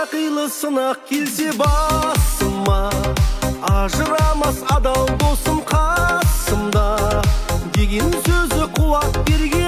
қилы сынақ келсе басыма, ажырамас адал досым қасымда деген сөзі қуат берген